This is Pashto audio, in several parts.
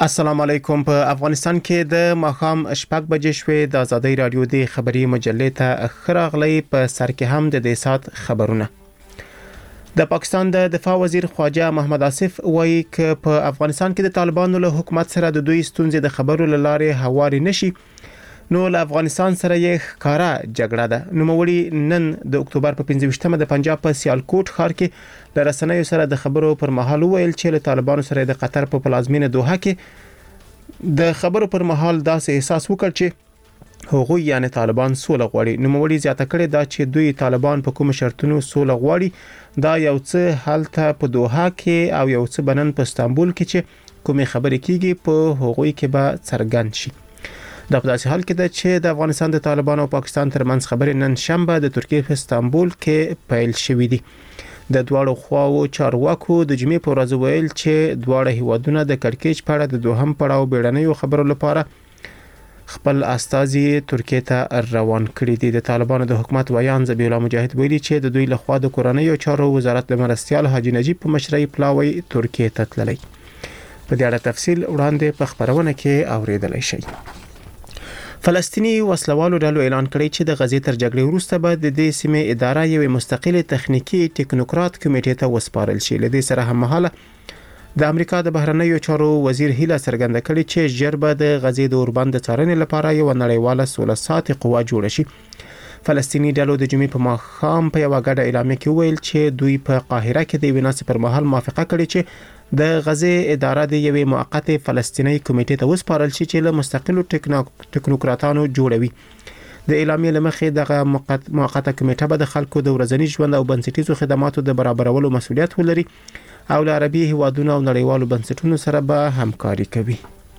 السلام علیکم. په افغانستان کې د ماښام شپږ بجې شوې. د آزادۍ رادیو د خبري مجلې ته خراغلی په سر کې هم د دې سات خبرونه. د پاکستان د دفاع وزیر خواجه محمد آصف وایي چې په افغانستان کې د طالبانو له حکومت سره د دوی ستونزې د خبرو لاره هواري نشي، نو له افغانستان سره یې ښکارا جګړه ده. نوموړي نن د اکتوبر په 15مه د پنجاب په سیالکوټ ښار کې د رسنیو سره د خبرو پر مهال ویل چې له طالبانو سره د قطر په پلازمینه دوحه کې د خبرو پر مهال داسې احساس وکړ چې هغوی یعنی طالبان سوله غواړي. نوموړي زیاته کړې دا چې دوی طالبان په کوم شرطونو سوله غواړي، دا یو څه حالت په دوحه کې او یو څه بنن په استانبول کې چې کومې خبرې کیږي په هغوی کې به څرګند شي. دا په داسې حال کې ده چې د افغانستان د طالبانو او پاکستان ترمنځ خبرې نن شنبه د ترکیې په استانبول کې پیل شوې دي. د دواړو خواو چارواکو د جمعې په ورځ ویل چې دواړه هیوادونه د کړکېچ په اړه د دوهم پړاو بیړنیو خبرو لپاره خپل استازي ترکیې ته روان کړي دي. د طالبانو د حکومت ویان ذبیح الله مجاهد ویلي چې د دوی لخوا د کورنیو چارو وزارت د مرستیال حاجی نجیب په مشرۍ پلاوی ترکیې ته تللی. په دې اړه تفصیل وړاندې په خبرونه کې اوریدلای شئ. فلسطینی وسلوالو ډلو اعلان کړی چې د غزې تر جګړې وروسته به د دې سیمې اداره یو مستقله تخنیکی ټیکنوکرات کمیټې ته وسپارل شي. لدې سره هم مهاله د امریکا د بهرنیو چارو وزیر هیله څرګنده کړې چې ژر به د غزې د اوربند څارنې لپاره یو نړیواله سوله ساتي قوه جوړه شي. فلسطینی ډلو د جمعې په ماښام په یو غاډه اعلامیه کې ویل چې دوی په قاهره کې د ویناس پر مهال موافقه کړې چې د غزې اداره د یوې موقته فلسطینی کمیټې ته وسپارل شي چې له مستقلو ټیکنوکراتانو جوړوي. د اعلامیې لمخې دغه موقته کمیټه به د خلکو د ورځني ژوند او بنسټیزو خدماتو د برابرولو مسؤلیت ولري او له عربي هیوادونو او نړیوالو بنسټونو سره به همکاري کوي.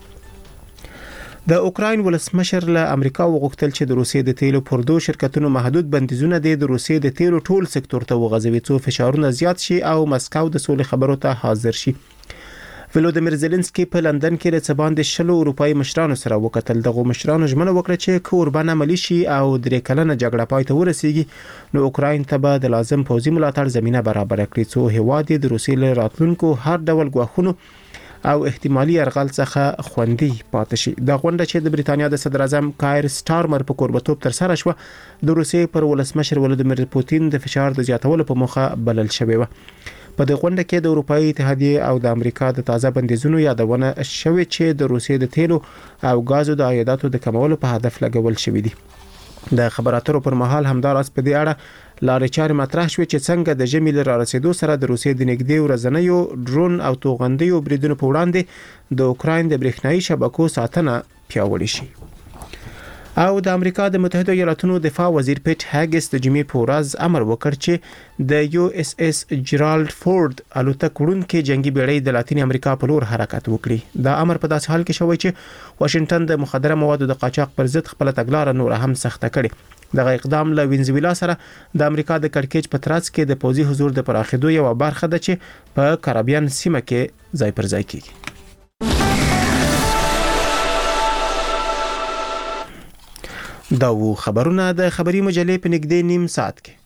د اوکراین ولسمشر له امریکا وغوښتل چې د روسیې د تیلو پردو شرکتونو محدود بندیزونه د روسیې د تیلو ټول سکتور ته وغځوي څو فشارونه زیات شي او مسکو د سولې خبرو ته حاضر شي. ولودیمیر زيلنسکي په لندن کې د څباندې 10 اروپאי مشرانو سره وکتل. دغه مشرانو ژمنه وکړه چې کوربان عملی شي او درې کلنه جګړه پای ته ورسیږي نو اوکراین ته به د لازم پوځي ملاتړ زمينه برابر کړي څو هیواد د روسیې له راتلونکو هر ډول غواخونو او احتمالي ارغال څخه خوندي پاتې شي. د غونډه چې د بریتانیا د صدر اعظم کایر سټارمر په کوربتوب تر سره شو د روسیې پر ولسمشر ولودیمیر پوتین د فشار د زیاتولو په موخه بلل شوی و. په دې غونډه کې د اروپאי اتحادیه او د امریکا د تازه بندیزونو یادونه شوې چې د روسیې د تیلو او غازو د عایداتو د کمولو په هدف لګول شوې دي. د خبراتو پر مهال همداراز په دې اړه لارې چارې مطرح شوې چې څنګه د ژمي لر رسیدو سره د روسیې د نږدې ورځنیو ډرون او توغندیو بریدونو په وړاندې د اوکراین د برېښنایي شبکو ساتنه پیاوړې شي. او د امریکا د متحده ایالاتونو دفاع وزیر پیټ هاګس د جمعې په ورځ امر وکړ چې د یو اس اس جرالد فورد الوتکه وړونکې جنگي بیړۍ د لاتین امریکا په لور حرکت وکړي. دا امر په داسې حال کې شوی چې واشنگټن د مخدره موادو د قاچاق پر ضد خپل تګلارې نور هم سخته کړي. دغه اقدام له وینزویلا سره د امریکا د کړکېچ په ترڅ کې د پوځي حضور د پراخېدو یو برخه ده چې په کریبیان سیمه کې ځای پر ځای کیږي. دا و خبرونه د خبري مجلې په نږدې نیم ساعت کې.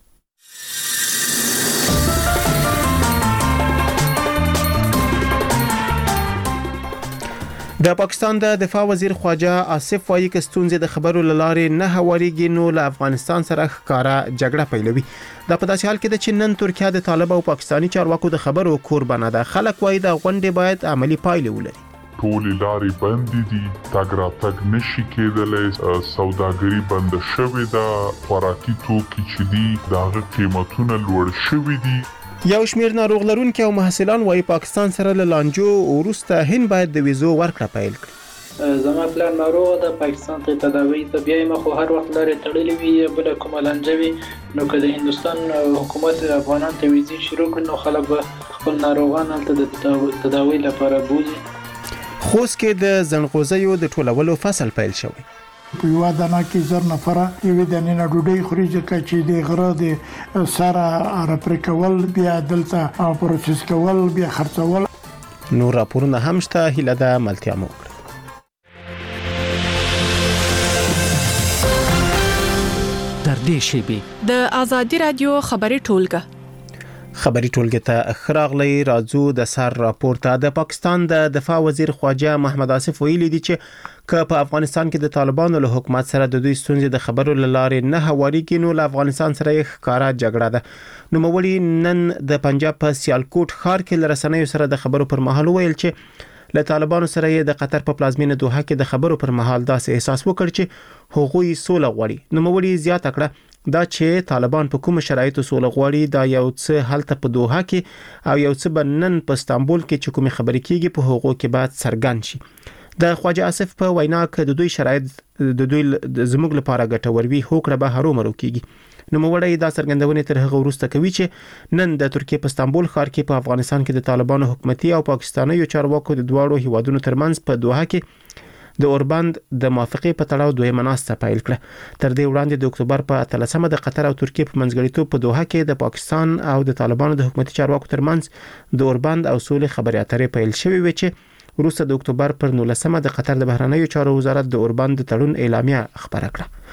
د پاکستان د دفاع وزیر خواجه آصف وایي چې ستونزې د خبرو لاره نه هواريږي نو له افغانستان سره ښکارا جګړه پیلوي. دا په داسې حال کې ده چې نن ترکیه د طالب او پاکستانی چارواکو د خبرو قربانه ده. خلک وایي د غونډې باید عملی پایله ولري. ټولې لارې بندې دي، تګ راتګ نشي کېدلی، سوداګري بند شوې ده، خوراکي توکي چې دي د هغه قیمتونه لوړ شوي دي. یو شمیر ناروغ لرونکي او محصلان وایي پاکستان سره له لانجو وروسته هند باید د ویزو ورکړه پیل کړي. زما پلان ناروغ د پاکستان ته تداوی ته بیایم خو هر وخت لري تړلې وي بل کومه لانجوي نو که د هندستان حکومت افغانان ته ویزې شروع کړي نو خلک به خپل ناروغان هلته د تداوی لپاره بوزي. خوست کې د زنغوزیو د ټولولو فصل پیل شوی. په یو دانه کې زر نفره یو دانه نه ډوډۍ خوري چې چې د غره د سره راپرکول بیا دلته پروسس کول بیا خرڅول. نور راپورونه هم شته، هیله ده ملتیا مو وکړي. در دې شیبې د آزادی رادیو خبري ټولګه خبري ټولګه ته خراغلی راځو د سر راپورته. د پاکستان د دفاع وزیر خواجه محمد آصف ویلي دی چې که په افغانستان کې د طالبانو له حکومت سره د دوی ستونزې د خبرو لارې نه هواريږي نو له افغانستان سره یې ښکارا جګړه ده. نو مولي نن د پنجاب په سیالکوټ ښار کې لرسنیو سره د خبرو پر مهال ویل چې له طالبانو سره یې د قطر په پلازمینه دوحه کې د خبرو پر مهال داسې احساس وکړ چې هغوی سوله غواړي. نو مولي زیاته کړه دا چې طالبان په کوم شرایطو سوله غواړي دا یو څه هلته په دوحه کې او یو څه بنن په استانبول کې چې کومې خبرې کیږي په هغو کې بعد څرګند شي. د خواجه آصف په وینا کې د دوی شرایط د دوی زموږ لپاره ګټور وي هوکړه به هرومرو کیږي. نو موړی دا څرګندونه تر هغه وروسته کوي چې نن د ترکیه په استانبول ښار کې په افغانستان کې د طالبانو حکومتي او پاکستاني چارواکو د دواړو هیوادونو ترمنځ په دوحه کې د اوربند د موافقې په تړاو دویمه ناسته پیل کړه. تر دې وړاندې د اکتوبر په 13مه د قطر او ترکیه په منځګړیتوب په دوحه کې د پاکستان او د طالبانو د حکومتي چارواکو ترمنځ د اوربند او سولې خبرې اترې پیل شوې وې چې وروسته د اکتوبر پر 19مه د قطر د بهرنیو چارو وزارت د اوربند تړون اعلامیه خبره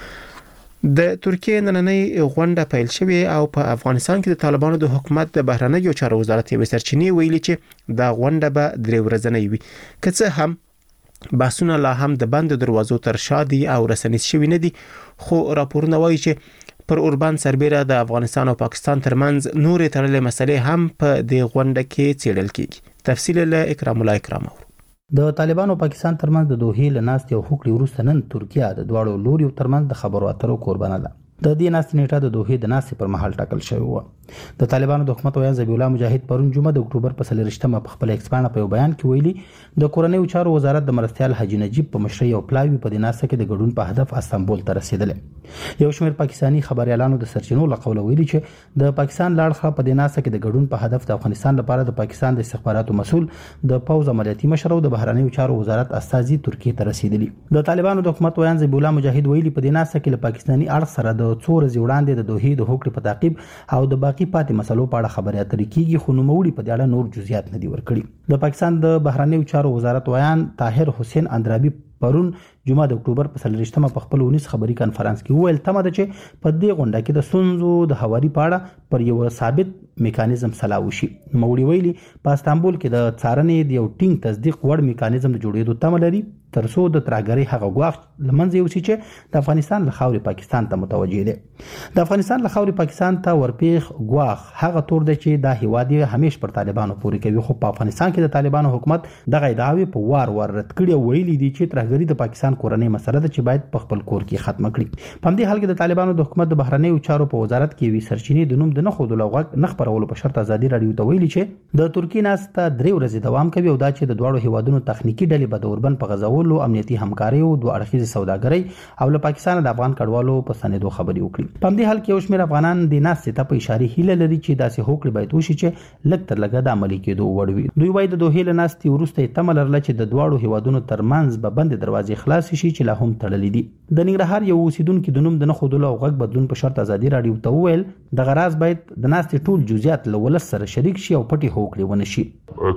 کړه. د ترکیه نننۍ غونډه پیل شوې او په افغانستان کې د طالبانو د حکومت د بهرنیو چارو وزارت یې سرچینې ویلي چې دا غونډه به 3 ورځې وي. که څه هم بحثونه لا هم د بند دروازو تر شا دي او رسنیز شوي نه دي خو راپورونه وایي چې پر اوربند سربېره د افغانستان او پاکستان ترمنځ نورې تړلې مسلې هم په دې غونډه کې څېړل کیږي. تفصیل له اکرام الله اکرام. د طالبانو پاکستان ترمنځ د دوحې له ناستې او هوکړې وروسته نن ترکیه د دواړو لوریو ترمنځ د خبرو اترو قربانه ده. د دې ناستې نیټه د دوحې د ناستې پر مهال ټاکل شوې و. د طالبانو د حکومت ویان ذبیح الله مجاهد پرون جمعه د اکتوبر په 23مه په خپل ایکس باندې په بیان کې ویلي د کورنیو چارو وزارت د مرستيال حاجی نجیب په مشرۍ او پلاوی په دې ناستې کې د ګډون په هدف استانبول ته رسیدل. یو شمېر پاکستانی خبريالانو د سرچینو له قوله ویلي چې د پاکستان لاړخه په دې ناستې کې د ګډون په هدف د افغانستان لپاره د پاکستان د استخباراتو مسؤل د پوز عملیاتي مشر او د بهرنیو چارو وزارت استازي ترکیه ته رسیدلی. د طالبانو د حکومت ویان ذبیح الله مجاهد ویلي په دې ناستې کې له پاکستانی اړخ سره د څو ورځې وړاندې د دوحې د هوکړې په تعقیب او د باقی پاتې مسلو په اړه خبرې اترې کیږي خو نوموړي په دې اړه نور جزئیات نه دي ورکړي. د پاکستان د بهرنیو چارو وزارت ویان طاهر حسین اندرابي پرون جمعه د اکتوبر په 23مه په خپل 19 خبري کانفرنس کې وویل تمه ده چې په دې غونډه کې د سنځو د هواري پاړه پر یو ثابت میکانیزم سلا وشي. موړي ویلي په استانبول کې د څارنې د یو ټینګ تصدیق وړ میکانیزم د جوړېدو تمه لري ترڅو د ترګری هغه غواخ لمنځه یوسي چې د افغانستان له خاورې پاکستان ته متوجه دي. د افغانستان له خاورې پاکستان ته ورپیخ غواخ هغه تور دی چې د هیواد همیش پر طالبانو پوري کوي خو په افغانستان کې د طالبانو حکومت دغه ادعاوې په وار رد کړي او ویلي دي چې ترګری د پاکستان کورنۍ مسله ده چې باید په خپل کور کې ختم کړي. په همدې حال کې د طالبانو د حکومت د بهرنیو چارو په وزارت کې وی سرچینې د نوم د نه خودلو غږ نه خبرولو په شرط ازادي رادیو ته ویلي چې د ترکیه ناسته 3 ورځې دوام کوي او دا چې د دواړو هیوادونو تخنیکی ډلې په اوربند په غزولو امنیتي همکاري او دوه اړخیزه سوداګري او له پاکستان د افغان کډوالو په سندو خبري وکړي. په همدې حال کې یو شمېر افغانان د ناسته ته په اشاره هیله لري چې داسې هوکړه باید وشي چې لږ تر لږه د عملي کېدو وړ وي. دوی وايي د دوحې له ناستې وروسته تمه لرله چې د دواړو هیوادونو ترمنځ به بند دروازې خلاص شي چې لا هم تړلې دي. د ننګرهار یو اوسیدونکو د نوم د نه خودلو او غږ بدلون په شرط ازادي رادیو ته وویل د غراز باید د ناستې ټول جزئیات له ولس سره شریک شي او پټي هوکړې ونه شي.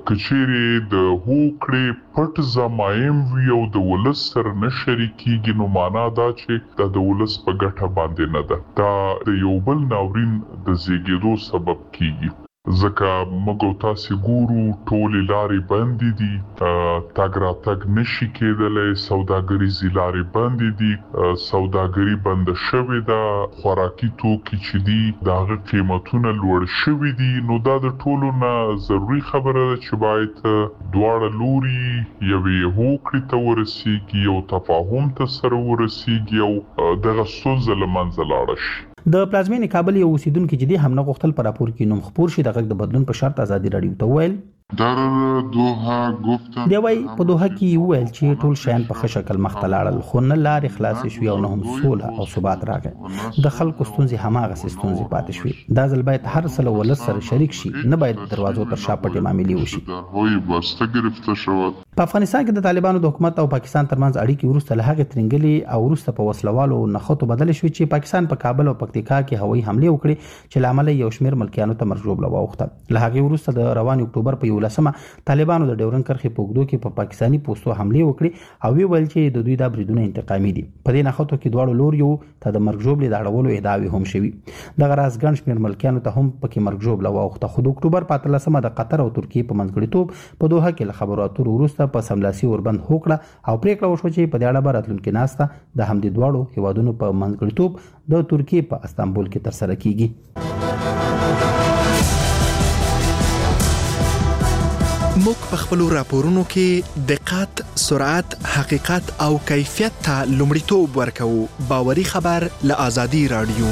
کچېری د هوکړې پټ زمایم وی او د ولس سره نه شریکيږي نو معنا دا چې د ولس په ګټه باندې نه ده. دا د یو بل ناورین د زیږیدو سبب کیږي ځکه موږ تاسو ګورو ټولې لارې بندې دي تګ راتګ نشي کېدلی سوداګریزې لارې بندې دي سوداګري بنده شوې ده خوراکي توکي چې دي د هغه قیمتونه لوړ شوي دي نو دا د ټولو نه ضروري خبره ده چې باید دواړه لوري یوې هوکړې ته ورسیږي یو تفاهم ته سره ورسیږي او دغه ستونزه له منځه لاړه شي. د پلازمینې کابل یو اوسیدونکو چې د هم نه غوښتل پر راپور کې نوم خپور شي د غږ د بدلون په شرط ازادي رادیو ته ویل در دوحه گفتن دی وای په دوحه کې ویل چې ټول شیان په ښه شکل مخ ته لاړل خو نه لارې خلاصې شوې او نه هم سوله او ثبات راغی. د خلکو ستونزې هماغسې ستونزې پاتې شوې. دا ځل باید هر څه له ولس سره شریک شي نه باید دروازو تر شا پټې معاملې وشي. په افغانستان کې د طالبانو د حکومت او پاکستان ترمنځ اړیکې وروسته له هغې ترنګلې او وروسته په وسلوالو نښتو بدل شوې چې پاکستان په کابل او پکتیکا کې هوایي حملې وکړې چې له امله یو شمېر ملکیانو ته مرجوب واوښته. له هغې وروسته د روان اکتوبر په 11 طالبانو د ډیورن کرښې په اوږدو کې په پاکستاني پوستو حمله وکړي او ویل چې د دوی د بریدونو انتقامي دي. په دې نښتو کې دواړو لوریو ته د مرګ ژوبلې د اړولو ادعاوې هم شوي. دغه راز ګڼ شمېر ملکیانو ته هم پکې مرګ ژوبله واوښته. خو د اکتوبر په 13 د قطر او ترکیې په منځګړیتوب په دوحه کې له خبرو اترو وروسته په سملاسي اوربند هوکړه او پریکړه وشوه چې په دې اړه به راتلونکې ناسته د همدې دواړو هیوادونو په منځګړیتوب د ترکیې په استانبول کې ترسره کیږي. موږ په خپلو راپورونو کې دقت، سرعت، حقیقت او کیفیت ته لومړیتوب ورکوو. باوري خبر له آزادي رادیو.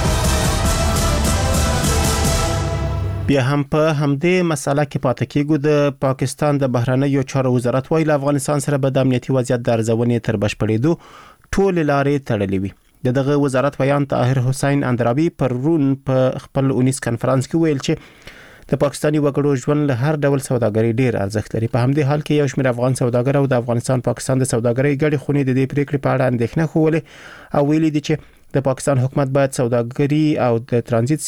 بیا هم په همدې مسله کې پاتې کېږو. د پاکستان د بهرنیو چارو وزارت وايي له افغانستان سره به د امنیتي وضعیت د ارزونې تر بشپړېدو ټول لارې تړلې وي. دغه وزارت بیان طاهر حسین اندرابي پرون په خپل 19 کانفرنس کې ویل چې د پاکستاني وګړو ژوند له هر ډول سوداګري ډیر ارزښت لري. په همدې حال کې یو شمېر افغان سوداګر او د افغانستان پاکستان د سوداګرۍ ګډې خونې د دې پریکړې په اړه اندېښنه ښودلې او ویلي دي چې د پاکستان حکومت باید سوداګري او د ترانزیت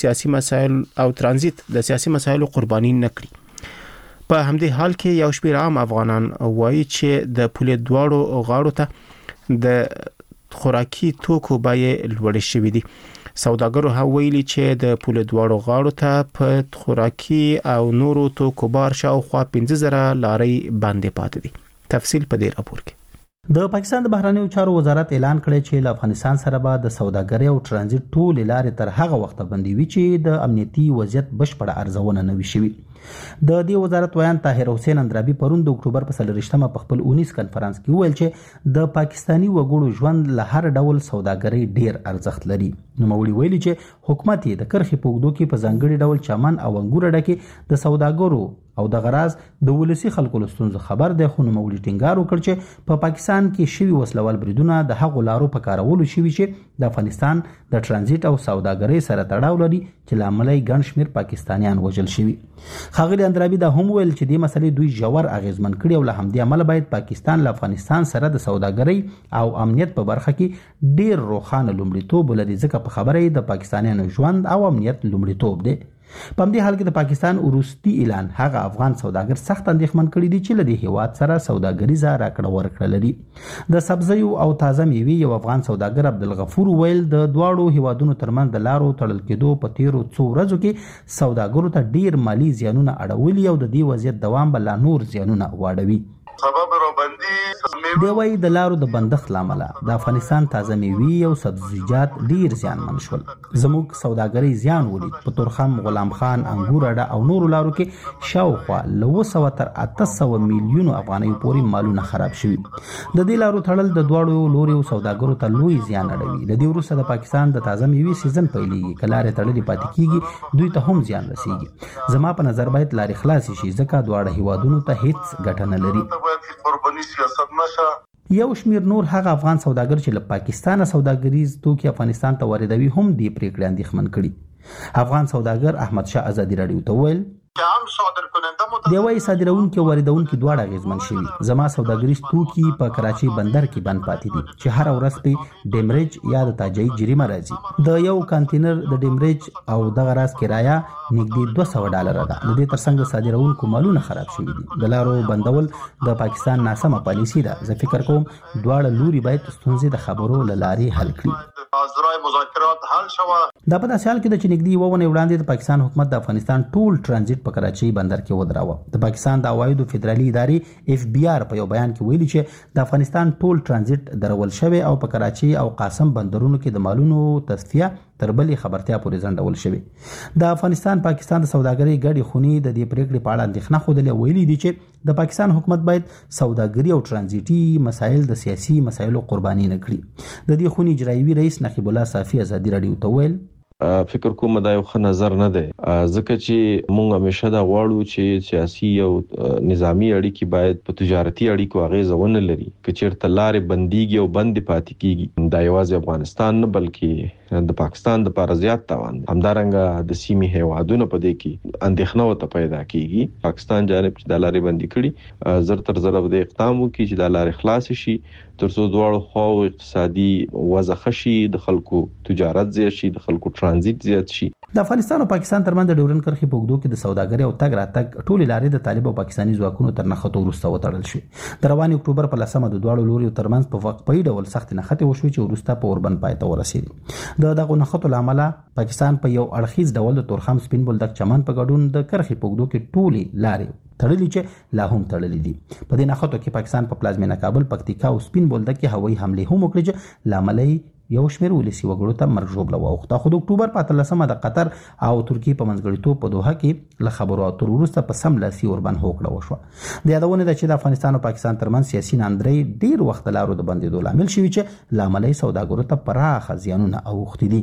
سیاسي مسایلو قرباني نه کړي. په همدې حال کې یو شمېر عام افغانان وایي چې د پولې دواړو غاړو ته د خوراکي توکو بیې لوړې شوې دي. سوداګرو هم ویلي چې د پولې دواړو غاړو ته په خوراکي او نورو توکو بار شاوخوا 15,000 لارې باندې پاتې دي. تفصیل په دې راپور کې. د پاکستان د بهرنیو چارو وزارت اعلان کړی چې له افغانستان سره به د سوداګرۍ او ترانزیت ټول لارې تر هغه وخت بندي وي چې د امنیتي وضعیت بشپړه ارزونه نه وي شوې. د دې وزارت ویان طاهر حسین اندرابي پرون د اکتوبر په 23 په خپل 19 کانفرنس کې ویل چې د پاکستاني وګړو ژوند له هر ډول سوداګرۍ ډیر ارزښت لري. نوموړي ویلي چې حکومت د کرخې په اوږدو کې په ځانګړي ډول چمن او انګور ډکه د سوداګرو او د غراز د ولسی خلکو لستونزو خبر دی. خو نوموړي ټینګار وکړ چې په پاکستان کې شوی وسلوال بریدونه د هغو لارو په کارولو شوي چې د افغانستان د ترانزیت او سوداګرۍ سره تړاو لري چې لامل یې ګڼ شمېر پاکستانیان وژل شوي. ښاغلي اندرابي دا هم ویل چې دې مسلې دوی ژور اغیزمن کړي او له همدې امله باید پاکستان له افغانستان سره د سوداګرۍ او امنیت په برخه کې ډیر روښانه لومړیتوب لري ځکه په خبره یې د پاکستانیانو ژوند او امنیت لومړیتوب دی. په همدې حال کې د پاکستان وروستي اعلان هغه افغان سوداګر سخت اندېښمن کړي دي چې له دې هیواد سره سوداګریزه راکړه ورکړه لري. د سبزیو او تازه میوې یو افغان سوداګر عبدالغفور ویل د دواړو هیوادونو ترمنځ د لارو تړل کېدو په تیرو څو ورځو کې سوداګرو ته ډیر مالی زیانونه اړولي او د دې وضعیت دوام به لا نور زیانونه واړوي. دی وايي د لارو د بندښت لامل د افغانستان تازه میوې او سبزیجات ډیر زیانمن شول. زموږ سوداګرۍ زیان ولید. په تورخم، غلام خان، انګور اډه او نورو لارو کې شاوخوا له 200 تر 800 میلیونو افغانیو پورې مالونه خراب شوي. د دې لارو تړل د دواړو لوري سوداګرو ته لوی زیان اړوي. د دې وروسته د پاکستان د تازه میوې سیزن پیلېږي. که لارې تړلې پاتې کیږي دوی ته هم زیان رسیږي. زما په نظر باید لارې خلاصې شي ځکه دواړه هیوادونو ته هیڅ ګټه نه لري. یو شمیر نور هغه افغان سوداګر چې له پاکستانه سوداګریز توکي افغانستان ته واردوي هم دې پریکړې اندېښمن کړي. افغان سوداګر احمد شاه آزادي رادیو ته ویل دی وايي صادروونکي او واردونکي دواړه اغیزمن شوي. زما سوداګریز توکي په کراچۍ بندر کې بند پاتې دي چې هر ورځ په ډیمریج یا د تاجي جریمه راځي. د یو کانټینر د ډیمریج او دغه راز کرایه نږدې $200 ده. د دې ترڅنګ صادروونکو مالونه خراب شوي دي. د لارو بندول د پاکستان ناسمه پالیسي ده. زه فکر کوم دواړه لوري باید ستونزې د خبرو له لارې حل کړي. دا په داسې حال کې د چې نږدې یوه ونې وړاندې د پاکستان حکومت د افغانستان ټول ترانزیت په کراچۍ بندر کې ودراوه. د پاکستان د عوایدو فدرالي ادارې FBR په یو بیان کې ویلي چې د افغانستان ټول ترانزیت درول شوی او په کراچۍ او قاسم بندرونو کې د مالونو تصفیه تر بلې خبرتیا پورې ځنډول شوی. د افغانستان پاکستان د سوداګرۍ ګډې خونې د دې پریکړې په اړه اندېښنه ښودلې. ویلي دي چې د پاکستان حکومت باید سوداګري او ترانزیتي مسایل د سیاسي مسایلو قرباني نه کړي. د دې خونې اجرایوي رئیس نقیب الله صافي آزادي رادیو ته ویل فکر کوم دا یو ښه نظر نه دی ځکه چې موږ همیشه دا غواړو چې سیاسي او نظامی اړیکې باید په تجارتي اړیکو اغیزه ونه لري. که چیرته لارې بندیږي او بندې پاتې کیږي دا یوازې افغانستان نه بلکې د پاکستان د لپاره زیات تاوان همدارنګه د سیمې هیوادونو په دې کې اندېښنه وته پیدا کیږي. پاکستان جانب چې د لارې بندي کړي زر تر زر به اقدام وکړي چې د لارې خلاص شي ترڅو دواړو خواو اقتصادي وضع خشي، د خلکو تجارت زیات شي، د خلکو ترانزیت زیات شي. د افغانستان او پاکستان ترمنځ د ډیورند کرښې په اوږدو کې د سوداګرۍ او تګ راتګ ټولې لارې د طالب او پاکستاني ځواکونو تر نښتو وروسته وتړل شوې. د روان اکتوبر په 10 د دواړو لوريو ترمنځ په وقفي ډول سخت نښتې وشوې چې وروسته په اوربند پای ته ورسېدې. د دغه نښتو لامل پاکستان په یو اړخیز ډول د تورخم سپین بولدک چمن په ګډون د کرښې په اوږدو کې ټولې لارې تړلې چې لا هم تړلې دي. په دې نښتو کې پاکستان په پلازمینه کابل، پکتیکا او سپین بولدک کې هوایي حمله هم وکړې چې لامل یو شمېر ولسی وګړو ته مرګ ژوبله واوښته. خو د اکتوبر په 13 د قطر او ترکیې په منځګړیتوب په دوحه کې له خبرو اترو وروسته په سم لاسي اوربند هوکړه وشوه. د یادونه ده چې د افغانستان او پاکستان ترمنځ سیاسي ناندرۍ ډیر وخت لارو د بندیدو لامل شوی چې لامل سوداګرو ته پراخه زیانونه اوښتي دي.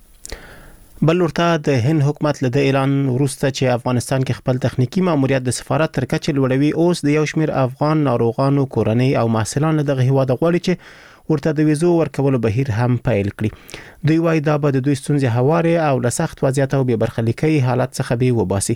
بل ورته د هند حکومت له اعلان وروسته چې افغانستان کې خپل تخنیکی ماموریت د سفارت تر کچې لوړوي، اوس د یو شمېر افغان ناروغانو کورنۍ او محصلان دغه هیواد غواړي چې ورته د ویزو ورکولو بهیر هم پیل کړي. دوی وايي دا به د دوی ستونزې هوارې او له سخت وضعیت او بې برخلیکۍ حالت څخه به وباسي.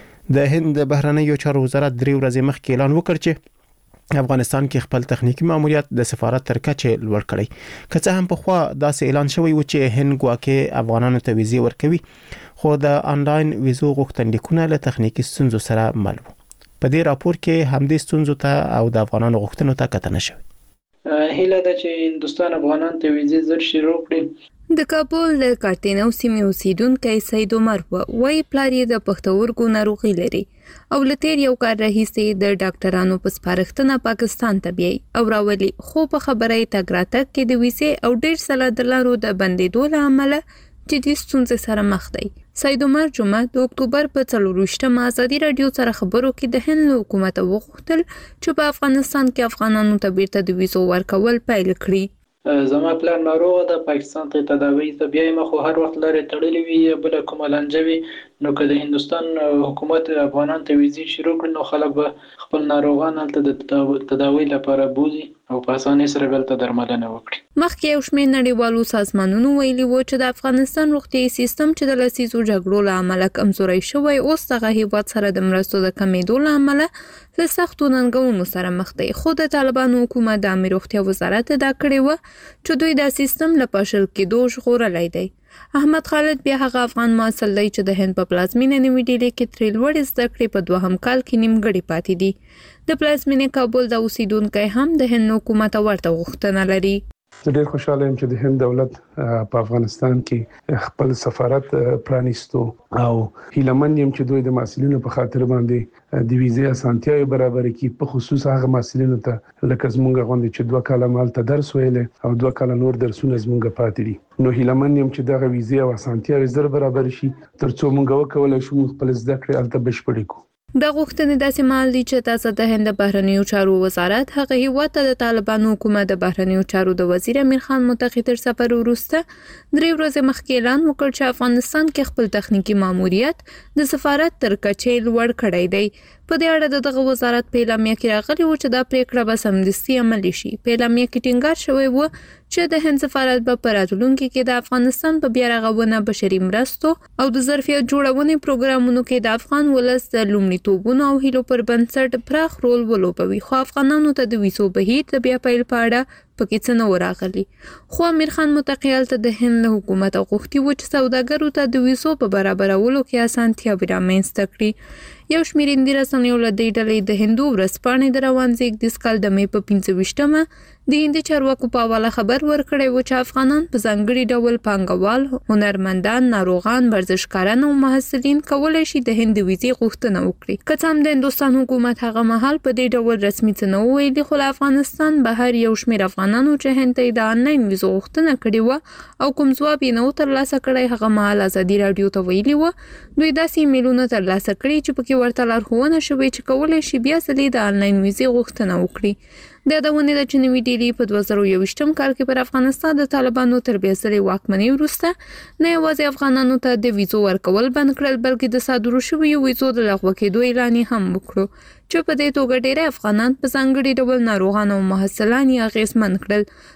د هند بهرنیو چارو وزارت 3 ورځې مخکې اعلان وکړ چې افغانستان کې خپل تخنیکی ماموریت د سفارت تر کچې لوړ کړی. که څه هم په خوا داسې اعلان شوی و چې هند ګواکې افغانانو ته ویزې ورکوي، خو د انلاین ویزو غوښتنلیکونه له تخنیکی ستونزو سره مل وو. په دې راپور کې همدې ستونزو ته او د افغانانو غوښتنو ته کتنه شوې. هیله ده چې هندستان افغانان ته ویزې زر شروع کړي. د کابل د کارتینو سیمې اوسیدونکو سید عمر وایي پلار یې د پښتورګو ناروغي لري او لتیر یو کار راهیسې د ډاکټرانو په سپارښتنه پاکستان ته بیاي او راولي، خو په خبره یې تګ راتګ کې د ویزې او ډیر سلا د لارو د بندیدو له امله جدي ستونزې سره مخ دی. سید عمر جمعه د اکتوبر په 24 ازادي رادیو سره خبرو کې د هند حکومت وغوښتل چې په افغانستان کې افغانانو ته بیرته د ویزو ورکول پیل کړي. زما پلان ناروغ د پاکستان ته تداوی ته بیایم، خو هر وخت لري تړلې وي بل کومه لنجوي. نو که د هندستان حکومت افغانان ته ویزې شروع کړي نو خلک به خپل ناروغان هلته د تداوی لپاره بوزي او په اسانۍ سره بلته درملنه وکړي. مخکې یو شمېر نړیوالو سازمانونو ویلي و چې د افغانستان روغتیايي سیستم چې د لسیزو جګړو له امله کمزوری شوی، اوس دغه هیواد سره د مرستو د کمیدو له امله له سختو ننګونو سره مخ دی. خو د طالبانو حکومت د عامه روغتیا وزارت ادعا کړې و چې دوی د سیستم له پاشل کېدو ژغورلی دی. احمد خالد بیا هغه افغان محصل دی چې د هند په پلازمینه نوې ډیلي کې ترې لوړې زده کړې په 2 کال کې نیمګړې پاتې دي. د پلازمینې کابل د اوسیدونکو هم د هند حکومت ورته غوښتنه لري. زه ډېر خوشاله یم چې د هند دولت په افغانستان کې خپل سفارت پرانیستو او هیلمن یم چې دوی د محصلینو په خاطر باندې د ویزې اسانتیاوې برابر کړي، په خصوص هغه محصلینو ته لکه زموږ غوندې چې 2 کاله مالته درس ویلې او 2 کاله نور درسونه زموږ پاتې دي. نو هیلمن یم چې دغه ویزې او اسانتیاوې زر برابر شي ترڅو موږ وکولای شو خپل زده کړې هلته بشپړې کړو. د غوښتنې داسې مال دي چې تاسو د هند بهرنیو چارو وزارت هغه هیواد ته د طالبانو حکومت د بهرنیو چارو د وزیر امیر خان متقی تر سفر وروسته 3 ورځې مخکې اعلان وکړ چې افغانستان کې خپل تخنیکی ماموریت د سفارت تر کچې لوړ کړی دی. په دې اړه دغه وزارت په اعلامیه کې راغلی و چې دا پریکړه به سمدستي عملي شي. په اعلامیه کې ټینګار شوی و چې د هند سفارت به په راتلونکي کې د افغانستان په بیا رغونه، بشري مرستو او د ظرفیت جوړونې پروګرامونو کې د افغان ولس د لومړیتوبونو او هیلو پر بنسټ پراخ رول ولوبوي. خو افغانانو ته د ویزو بهیر د بیا پیل په اړه پکې څه نه راغلي. خو امیر خان متقی ته د هند حکومت غوښتي و چې سوداګرو ته د ویزو په برابرولو کې اسانتیا رامنځته کړي. یو شمېر هندي رسنیو له دې ډلې د هندو ورځپاڼې د روان زېږدیز کال د مې په 25مه د هندي چارواکو په حواله خبر ورکړی و چې افغانان په ځانګړي ډول پانګوال، هنرمندان، ناروغان، ورزشکاران او محصلین کولی شي د هند ویزې غوښتنه وکړي. که څه هم د هندوستان حکومت هغه مهال په دې ډول رسمي څه نه ویلي، خو له افغانستان بهر یو شمېر افغانانو چې هند ته د آنلاین ویزو غوښتنه کړې و او کوم ځواب یې نه ترلاسه کړی، هغه مهال ازادي رادیو ته ویلي و دوی داسې ایمیلونه ترلاسه کړي چې پکې ورته لارښوونه شوې چې کولی شي بیا ځلې د آنلاین ویزې غوښتنه وکړي. د یادونې ده چې نوې ډیلي په 2021 کال کې پر افغانستان د طالبانو تر بیا ځلې واکمنۍ وروسته نه یوازې افغانانو ته د ویزو ورکول بند کړل، بلکې د صادرو شویو ویزو د لغوه کېدو اعلان هم وکړو چې په دې توګه ډېری افغانان په ځانګړي ډول ناروغان او محصلان یې اغېزمن کړل.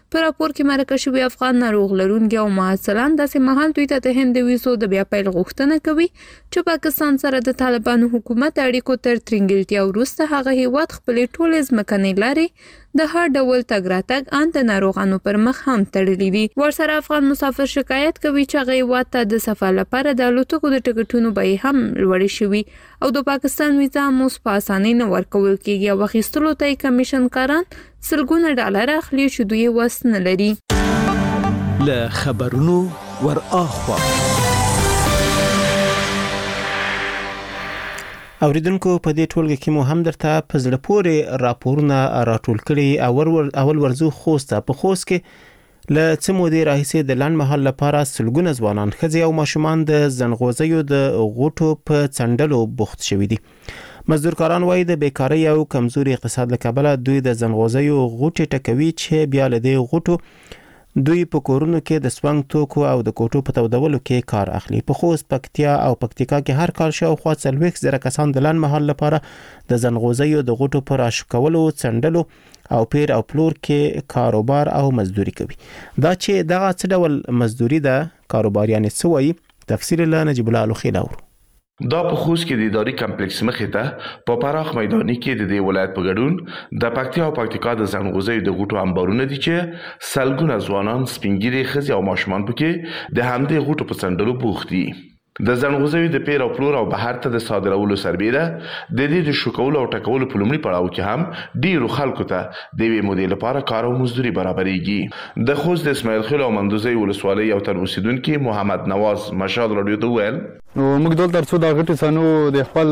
په راپور کې مرکه شوی افغان ناروغ لرونکي او معاصلان داسې مهال دوی ته د هند ویزو د بیا پیل غوښتنه کوي چې پاکستان سره د طالبانو حکومت اړیکو تر ترنګلتیا وروسته هغه هیواد خپلې ټولې ځمکنۍ لارې د هر ډول تګ راتګ ان د ناروغانو پر مخ هم تړلې دي. ورسره افغان مسافر شکایت کوي چې هغه هیواد ته د سفر لپاره د الوتکو د ټکټونو بیې هم لوړې شوي او د پاکستان ویزا هم اوس په اسانۍ نه ورکول کېږي او اخیستلو ته یې کمیشن کاران سلګونه ډالر اخلي چې دوی وس نه لري. له خبرونو ور اخوا اوریدونکو په دې ټولګه کې مو هم درته په زړه پورې راپورونه راټول کړي. اول ورزو خوست په خوست کې له څه مودې راهیسې د لاند مهال لپاره سلګونه ځوانان ښځې او ماشومان د زنغوزیو د غوټو په څنډلو بوخت شوي دي. مزدورکاران وایي د بیکارۍ او کمزوري اقتصاد له کبله دوی د زنغوزیو غوټې ټکوي چې بیا له دې غوټو دوی په کورونو کې د سوانګ توکو او د کوټو په تودولو کې کار اخلي. په خوست، پکتیا او پکتیکا کې هر کال شاوخوا 40,000 کسان د لاند مهال لپاره د زنغوزیو د غوټو پر راشکولو، څنډلو او پیر او پلور کې کاروبار او مزدوري کوي. دا چې دغه څه ډول مزدوري ده، کاروباریان څه وایي، تفصیل له نجیب الله الخیل اورو. دا په خوست کې د اداري کمپلیکس مخې ته په پراخ میداني کې د دې ولایت په ګډون د پکتیا او پکتیکا د زنغوزیو د غوټو انبارونه دي چې سلګونه ځوانان، سپینګیري ښځې او ماشومان پکې د همدې غوټو په څنډلو بوخت دي. د زنغوزیو د پیر او پلور او بهر ته د صادرولو سربیره د دې د شوکولو او ټکولو په لومړي پړاو کې هم ډیرو خلکو ته د یوې مودې لپاره کار او مزدوري برابرېږي. د خوست د اسماعیل خیل او مندوزی ولسوالۍ یو تن اوسیدونکي محمد نواز مشهد رادیو ته وویل موږ دلته ترڅو د غټي سنو د خپل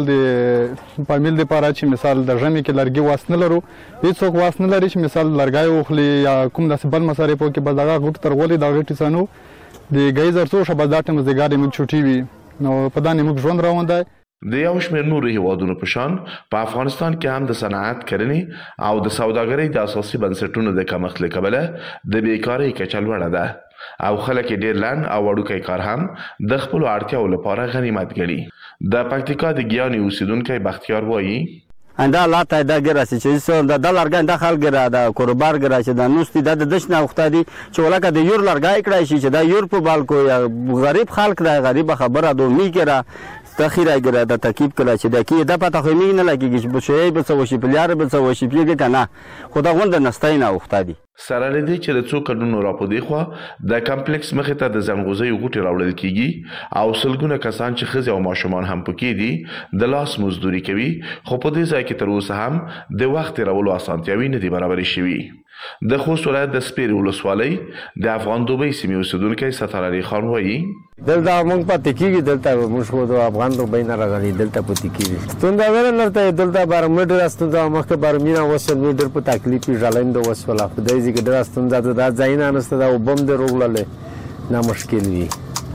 د فامیل لپاره چې مثال د ژمي کې لرګي واسنه لرو، هیڅوک واسنه لري چې مثال لرګي وخلي یا کوم داسې بل مصارف کې به دغه غټ تر ولې د غټي سنو د غیزر څو شبه داټه مزګاری موږ چټي وي نو په دانه موږ ژوند روان دی. د یو شمېر نورو هیوادونو په شان په افغانستان کې هم د صنعت، کرنې او د سوداګرۍ د اساسي بنسټونو د کمښت له کبله د بیکارۍ کچه لوړه ده او خلک ډېر لنډ او وړوکی کار هم د خپلو اړتیاو لپاره غنیمت ګڼي. د پکتیکا د ګیاني اوسیدونکی بختیار وایي انده لاته دا ګره چې د لرګای د خلک ګره د کاروبار ګره چې د نوستي د دشنه وخت دی چې ولکه د یور لرګای کړای شي چې د یور په بالکو یا غریب خلک د غریب خبره دومي کړه تخیره ګره د تکیب کړه چې د کې د پته خو نه لګیږي چې بشوي به څه وشي بلیار به څه وشي پیګه کنه خدا غوند نستای نه وخت دی. سره لدی چې د څو کډونو راپدې خو د کمپلیکس مخې ته د زنغوزیو غوټي راوړل کیږي او سلګونه کسان چې ښځې او ماشومان هم پکې دي د لاس مزدوري کوي، خو په دې ځای کې تر اوسه هم د وخت تیرولو اسانتیاوې نه دي برابرې شوي. د خوست ولایت د سپیرې ولسوالۍ د افغان دوبۍ سیمې اوسیدونکی ستار علي خان وایي دلته موږ پاتې کېږي، دلته موږ خو د افغان دوبۍ نه راغلي دلته پاتې کېږي. ستونزه ونه لرته دلته بارمه ډېره ستونزه مخکې بارمینه وسول مې ډېر په تکلیف ژړاند وسوله خو دای ځکه ډېره ستونزه ده دا ځایونه نشته دا وبم دې روغلله نه مشکل وي.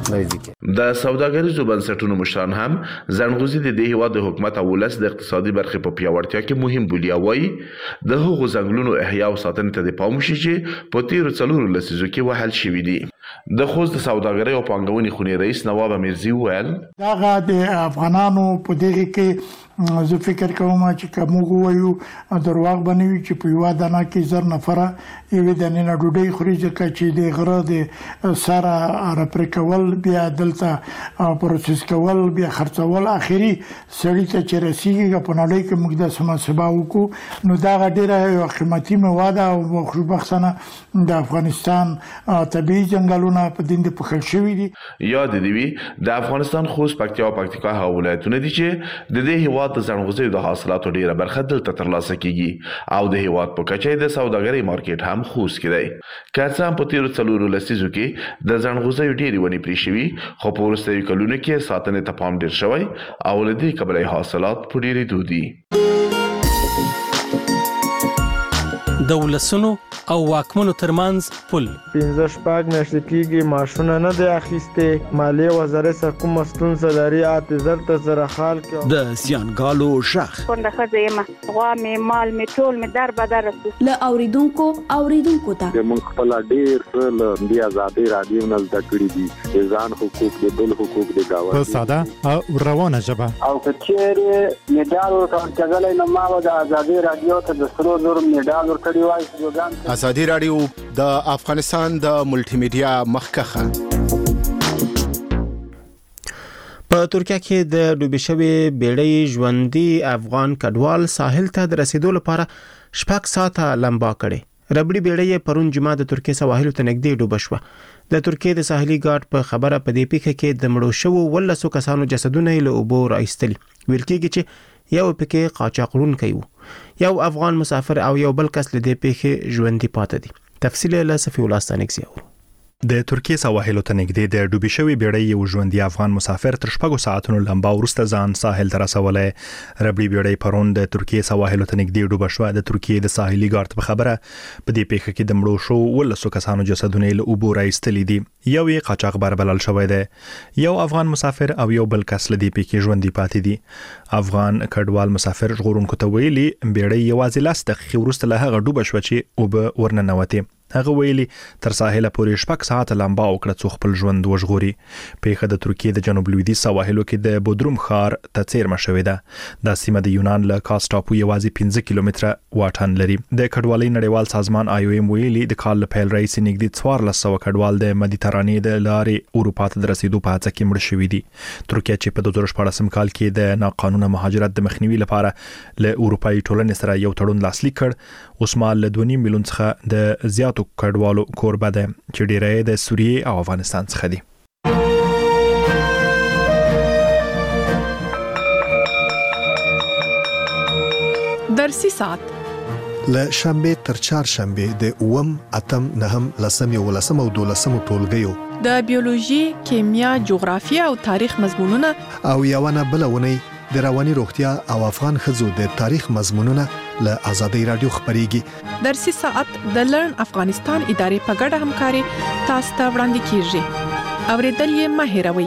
د سوداګریزو بنسټونو مشران هم زنغوزي د دې هیواد د حکومت او ولس د اقتصادي برخې په پیاوړتیا کې مهم بولي او وایي د هغو ځنګلونو احیا او ساتنې ته د پام وشي چې په تیرو 4 لسیزو کې وهل شوي دي. د خوست د سوداګرۍ او پانګونې خونې رئیس نواب امیرزي وویل دغه د افغانانو په دغه کې زه فکر کوم چې کوم وایو درواغ بنوي چې په یو دانه کې زر نفره یوه دانه نه ډوډۍ خوري ځکه چې د غره د سره راپرکول بیا دلته پروسس کول بیا خرڅول اخري سړی ته چې رسیږي په نړۍ کې موږ د سماسبا وکړو نو دا ډیره قیمتي مواد او خوشبختانه د افغانستان طبيعي ځنګلونه په دین د پخل شوی دي. یاد دی وی د افغانستان خوست، پکتیا او پکتیکا ولایتونه دي چې د دې هیواد د زنغوزیو د حاصلاتو ډیره برخه دلته ترلاسه کیږي او د هیواد په کچه د سوداګرۍ مارکیټ هم خوست کې دی. که څه هم په تیرو 4 لسیزو کې د زنغوزیو ډیرې ونې پرې شوي خو په وروستیو کلونو کې ساتنې ته پام ډیر شوی او له دې کبله حاصلات په ډیرېدو دي. د ولسونو او واکمنو ترمنځ پل 15 میاشتې کېږي معاشونه نه دی اخیستې، مالیې وزارت څخه کومه ستونزه لري اعتذار ته سره حال کې د زیانګالو ژغ پنده ښځه یم غوا مې مال مې ټول مې در بدر له اوریدونکو ته موږ خپل ډېر له دې ازادي رادیو نه زده کړي دي ځان حقوق د بل حقوق د گاوه په ساده او روانه ژبه او کچېره میډال ورکړل کېږي نو ما د ازادي رادیو ته د 3 میډال ورکړ کړی وای ویډیوګان. ازادي رادیو د افغانستان د ملټي میډیا مخکخه. په ترکیه کې د ډوبې شوې بیړۍ ژوندۍ افغان کډوال ساحل ته د رسیدو لپاره 6 ساعته لمبا کړې. ربړي بیړۍ پرون جمعه د ترکیه سواحل ته نږدې ډوبه شوه. د ترکیه د ساحلي ګارد په خبره په دې پیښه کې د مړو شوو 12 کسانو جسدونه له اوبو راایستل. ویل کېږي چې یو پکې قاچاقړونکی و. یو افغان مسافر او یو بل کس له دې پیښې ژوندۍ پاتې دي. تفصیل له صفی الله ستانکزی اورو. د ترکیه سواحل ته نږدې د ډوبې شوې بیړۍ یو ژوندۍ افغان مسافر تر 6 ساعتونو لمبا وروسته ځان ساحل ته رسولی. ربړي بیړۍ پرون د ترکیه سواحل ته نږدې ډوبه شوه. د ترکیه د ساحلي ګارد په خبره په دې پیښه کې د مړو شو 12 کسانو جسدونه له اوبو راایستلي دي. یو یې قاچاقبر بلل شوی دی. یو افغان مسافر او یو بل کس له دې پیښې ژوندۍ پاتې دي. افغان کډوال مسافر ژغورونکو ته ویلي بیړۍ یوازې 10 دقیقې وروسته له هغه ډوبه شوه چې اوبه ورننوتې. هغه ویلي تر ساحل پورې 6 ساعته لمبا وکړه څو خپل ژوند وژغوري. پیښه د ترکیه د جنوب لویدیځ سواحلو کې د بودروم ښار ته څیرمه شوې ده. دا سیمه د یونان له کاس ټاپو یوازې 15 کیلومتره واټن لري. د کډوالۍ نړیوال سازمان IOM ویلي د کال له پیل راهیسې نږدې 1400 کډوال د مدیترانې د لارې اروپا ته د رسیدو په هڅه کې مړه شوي دي. ترکیه چې په 2014 کال کې د ناقانونه مهاجرت د مخنیوي لپاره له اروپایي ټولنې سره یو تړون لاسلیک کړ، اوس مهال له 2.5 میلیون څخه د زیاتو کډوالو کوربه ده چې ډیری د سوریې او افغانستان څخه دي. درسي ساعت له شنبه تر چهارشنبه د 8، 8، 9، 10 او 12 ټولګیو د بیولوژي، کیمیا، جغرافیه او تاریخ مضمونونه او یوونه بلونه د رواني روغتیا او افغان ښځو د تاریخ مضمونونه له ازادي رادیو خبريږي. درسي ساعت د لرن افغانستان ادارې په ګډه همکاري تاسو ته وړاندې کیږي. اوریدل یې مه هېروئ.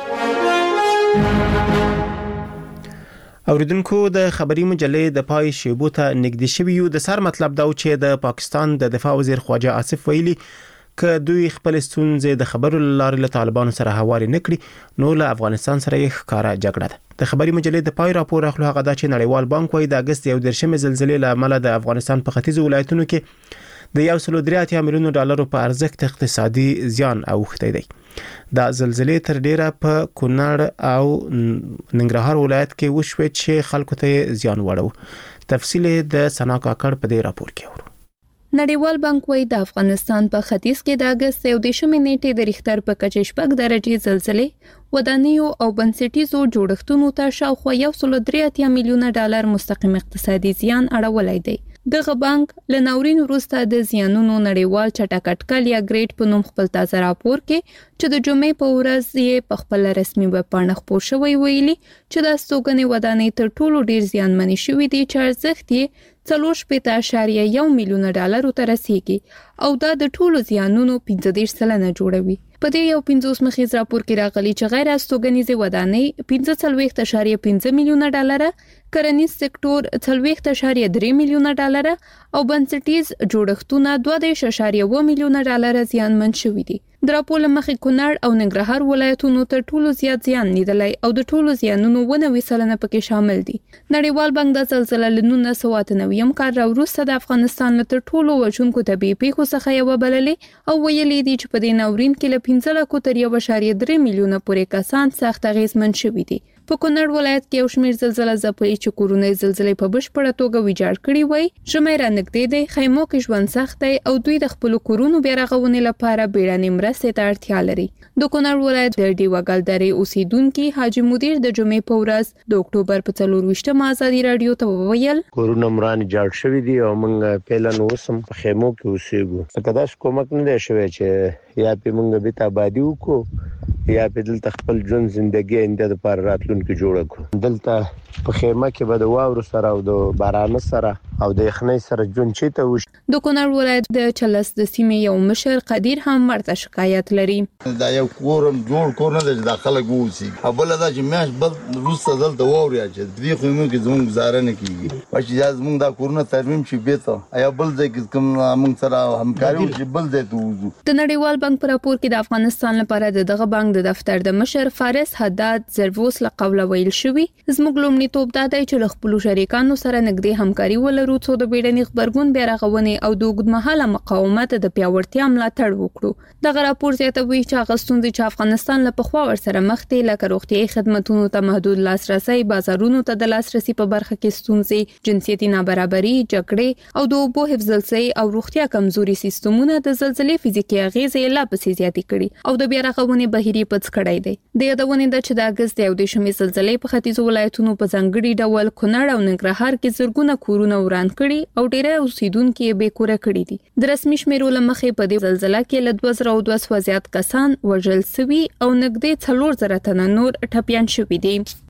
اوریدونکو د خبري مجلې د پای شیبو ته نږدې شوی یو. د سر مطلب دا و چې د پاکستان د دفاع وزیر خواجه آصف ویلي که دوی خپل ستونزې د خبرو لارې له طالبانو سره هواري نکړي نو له افغانستان سره یې ښکارا جګړه ده. د خبري مجلې د پای راپور اخلو هغه دا چې نړیوال بانک وايي د اگست 11 زلزلې له امله د افغانستان په ختیځو ولایتونو کې د 1.3 میلیون ډالرو په ارزښت اقتصادي زیان اوښتی دی. دا زلزلې تر ډیره په کونړ او ننګرهار ولایت کې وشوه چې خلکو ته زیان وړو. تفصیل د سنا کاکړ په دې راپور کې اورو. نړیوال بانک وايي د افغانستان په ختیځ کې د اگست 11 نیټې د ریختر په کچه 6 درجې زلزلې ودانیو او بنسټیزو جوړښتونو ته شاوخوا 1.3 میلیون ډالر مستقیم اقتصادي زیان اړولای دی. دغه بانک له ناورین وروسته د زیانونو نړیوال چټک اټکل یا ګریډ په نوم خپل تازه راپور کې چې د جمعې په ورځ یې په خپل رسمي ویب پاڼه خپور شوی ویلي چې د استوګنې ودانۍ تر ټولو ډیر زیانمنې شوې دي چې ارزښت یې 4.1 میلیون ډالرو ته رسیږي او دا د ټولو زیانونو 15% جوړوي. په دې یو 50 مخیز راپور کې راغلي چې غیر استوګنیزه ودانۍ 15.5 میلیون ډالر، کرنیز سکتور 40.3 میلیون ډالر او بنسټیز جوړښتونه 2.1 میلیون ډالر زیانمن شوي دي. د راپور مخې کونړ او ننګرهار ولایتونو تر ټولو زیات زیان لیدلی او د ټولو زیانونو 90% پکې شامل دي. نړیوال بانک د زلزلې له 1998 کال وروسته د افغانستان له تر ټولو وژونکو طبيعي پیښو څخه یو بللې او ویلي دي چې په دې ناورین کې له 15 لکو تر 1.3 میلیونه پورې کسان سخت اغیزمن شوي دي. په کونړ ولایت کې یو شمېر زلزلې ځپلي چې کورونه زلزلې په بشپړه توګه ویجاړ کړي وای. ژمی را نږدې دی، خیمو کې ژوند سخت دی او دوی د خپل کورونو بیا رغونې لپاره بیړنۍ مرستې ته اړتیا لري. د کونړ ولایت د ډیوګل درې اوسیدونکو حاجی مدیر د جمعې په ورځ د اکتوبر په 24 ازادي رادیو ته وویل کورونه مران جوړ شوی دي او موږ پیلن اوسم په خیمو کې اوسېږو. څنګه داس کومک نه دی شوی چې یا په موږ به تابادي وکړو یا په دلته خپل ژوند ژوندۍ انده لپاره راتلونکي جوړ کړو. دلته په خیمه کې به د واورو سره او د باران سره او د یخنۍ سره ژوند چیته وش. د کونړ ولایت د چلس د سیمې یو مشر قدیر هم مرته شکایت لري. دا یو کورم جوړ کور نه د داخله ګوسی خپل دا چې مېش بل روسته دلته ووري چې دې خو موږ کې زموږ گزاره نه کیږي. واش اجازه موږ دا کورونه ترمیم شي بیته یا بل ځای کې کوم موږ سره همکاري وشي بل ځای ته وځو. د نړیوال بانک په راپور کې د افغانستان لپاره دغه بانک د دفتر د مشر فارس حداد زروس له قوله ویل شوی زموږ لومړیتوب دا دی چې خپل شریکانو سره نږدې همکاري ولرو لرو څو د بیړني خبرګون بیا رغونې او د اوږدمهاله مقاومت د پیاوړتیا ملاتړ وکړو. دغه راپور زیاتوي چې هغه ستونزې چې افغانستان له پخوا ورسره مخ دي لکه روغتیايي خدماتونو ته محدود لاسرسي، بازارونو ته د لاسرسي په برخه کې ستونزې، جنسیتي نابرابري، جګړې او د اوبو حفظ او روغتیا کمزوري سیستمونه د زلزلې فزیکي اغیزې لا پسې زیاتې کړي او د بیا رغونې بهیر یې پڅ کړی دی. د یادونې ده چې د اګست 11 زلزلې په ختیځو ولایتونو په ځانګړي ډول کونړ او ننګرهار کې زرګونه کورونه وران کړي او ډیری اوسیدونکو یې بې کوره کړي دي. د رسمي شمیرو له مخې په دې زلزلې کې له 2200 زیات کسان وژل شوي او نږدې 4000 تنه نور ټپیان شوي دي.